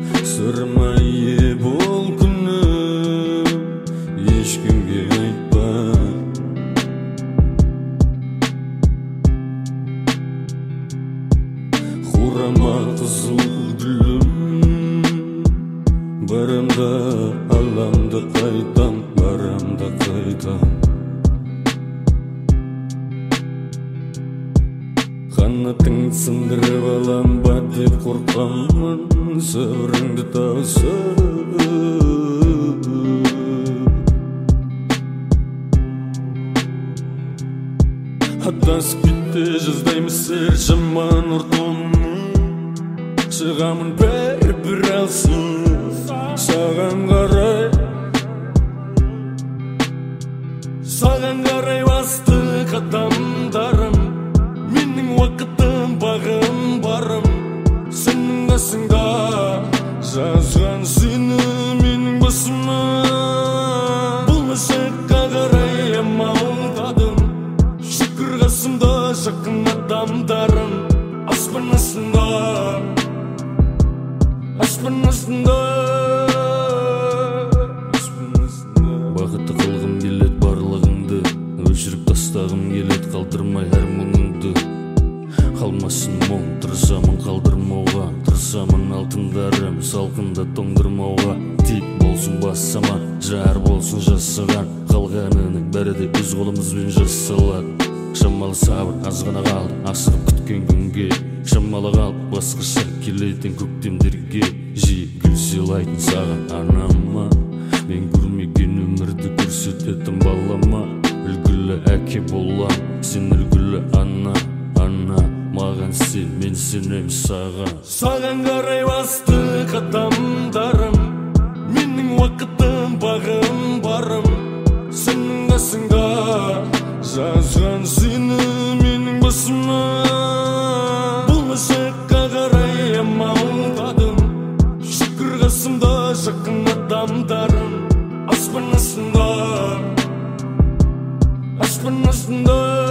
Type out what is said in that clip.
Sırma ие бол күнім, ешкімге айтпа. Хурама қызыл гүлім, барамда аламда қайтам, барамда қайтам. Қанатың сындырып алам ба деп қорқамын, сабырыңды таусып. Адасып кетті жаздаймыз сер жаман ұртымның, шығамын бір алсыз саған қарай. Саған қарай басты қадамдарым, менің уақытым бағым барым. Сенің қасыңда жазған сені менің басыма. Бұл машаққа қарай амалдадым, шүкір қасымда жақын адамдарым. Аспан астында, аспан астында, бақытты қылғым келеді барлығыңды, өшіріп тастағым келеді қалдырмай әр мұңыңды. Қалмасын мұң, тырысамын қалдырмауға, тырысамын алтындарым салқында тоңдырмауға. Тек болсын бассаман, жар болсын жасаған, қалғанының бәрі де өз қолымызбен жасалады. Шамалы сабыр, аз ғана қалды асығып күткен күнге, шамалы қалып басқаша келетін көктемдерге. Жиі гүл сыйлайтын саған анама, мен көрмеген өмірді көрсететін балама. Үлгілі әке болам, сен үлгілі ана, ана маған сен, мен сенем саған. Саған қарай басты қадамдарым, менің уақытым бағым барым. Сенің қасыңда жазған сені менің басыма. Бұл машаққа қарай амалдадым, шүкір қасымда жақын адамдарым. Аспан астында, аспан астында.